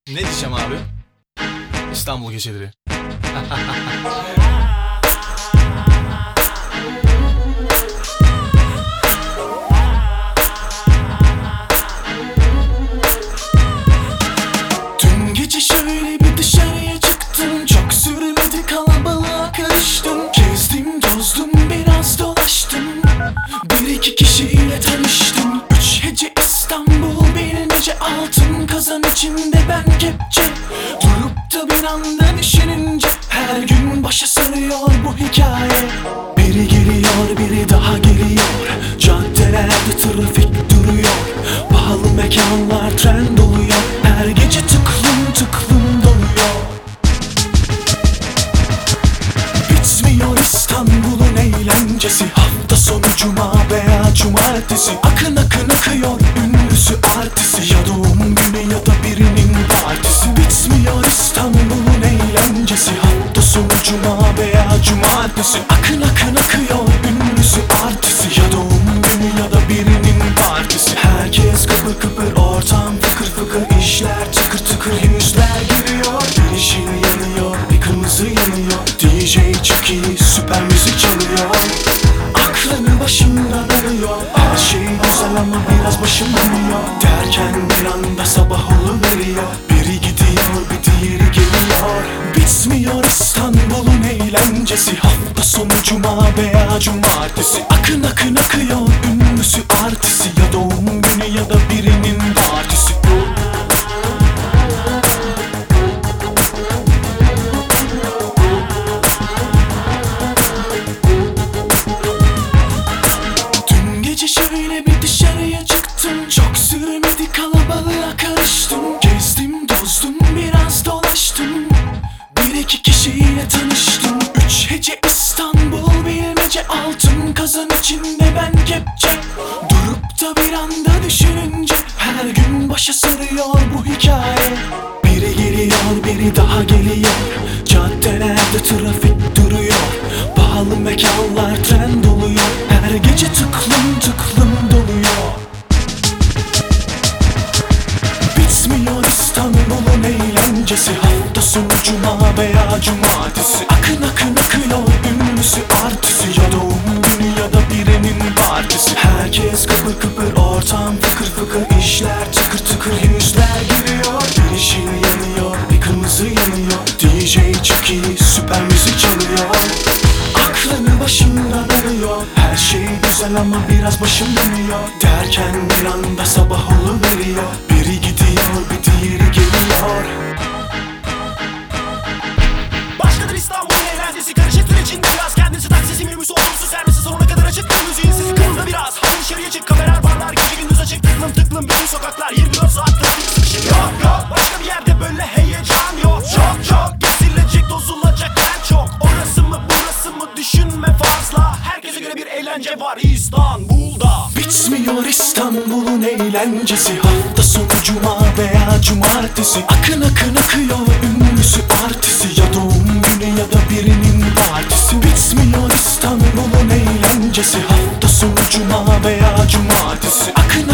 Ne diyeceğim abi? İstanbul geceleri. Dün gece şöyle bir dışarıya çıktım. Çok sürmedi, kalabalığa karıştım. Gezdim tozdum, biraz dolaştım. Bir iki kişiyle tanıştım. Üç hece İstanbul, bilmece altın kazan içinde ben kepçe. Durup da bir anda düşününce her gün başa sarıyor bu hikaye. Biri geliyor, biri daha geliyor. Caddelerde trafik duruyor. Pahalı mekanlar trend oluyor. Her gece tıklım tıklım doluyor. Bitmiyor İstanbul'un eğlencesi. Hafta sonu cuma veya cumartesi. Akın akın akıyor ünlüsü artisi. Ya doğum günü ya da birinin partisi. Bitmiyor İstanbul'un eğlencesi. Hafta sonu cuma veya cumartesi. Akın akın akıyor ünlüsü artisi. Ya doğum günü ya da birinin partisi. Herkes kıpır kıpır, ortam fıkır fıkır. İşler tıkır tıkır, yüzler gülüyor. Bir ışığı yanıyor, bir kırmızı yanıyor. DJ çok iyi, süper müzik çalıyor. Aklını başımdan alıyor. Her şey güzel ama biraz başım dönüyor. Derken bir anda sabah oluveriyor. Biri gidiyor, bir diğeri geliyor. Bitmiyor İstanbul'un eğlencesi. Hafta sonu cuma veya cumartesi. Akın akın akıyor ünlüsü artisi. Ya doğum günü ya da birinin partisi. Dün gece şöyle bir dışarıya çıktım. Çok sürmedi, kalabalığa karıştım. Gezdim tozdum, biraz dolaştım. Bir iki kişiyle tanıştım. Üç hece İstanbul, bilmece altın kazan içinde ben kepçe. Durup da bir anda düşününce her gün başa sarıyor bu hikaye. Biri geliyor, biri daha geliyor. Caddelerde trafik duruyor. Pahalı mekanlar trend oluyor. Her gece tıklım tıklım doluyor. Bitmiyor İstanbul'un eğlencesi. Hafta sonu cuma veya cumartesi. Akın akın akıyor ünlüsü artisi. Ya doğum günü ya da birinin partisi. Herkes kıpır kıpır, ortam fıkır fıkır. İşler tıkır tıkır, yüzler gülüyor. Bir ışığı yanıyor, bir kırmızı yanıyor. DJ çok iyi, süper müzik çalıyor. Aklını başımdan alıyor. Her şey güzel ama biraz başım dönüyor. Derken bir anda sabah oluveriyor. Biri gidiyor, bir diğeri geliyor. Başladır İstanbul'un eğlencesi. Karışık tır içinde biraz. Kendisi taksisi minibüsü, otobüsü, servisi. Sonuna kadar açık bir müziğin sesi. Kırıldı biraz. Hadi dışarıya çık, kamerar barlar. Gece gündüz açık, tıklım tıklım bütün sokaklar. 24 saat trafik sıkışık. Yok yok, başka bir yerde böyle heyecan yok. Çok çok, gezilecek tozulacak yer çok. Orası mı burası mı düşünme fazla. Herkese göre bir eğlence var İstanbul'da. Bitmiyor İstanbul'un eğlencesi. Hafta sonu cuma veya cumartesi. Akın akın akıyor ünlüsü artisi. Ya doğum günü ya da birinin partisi. Bitmiyor İstanbul'un eğlencesi. Hafta sonu cuma veya cumartesi. Akın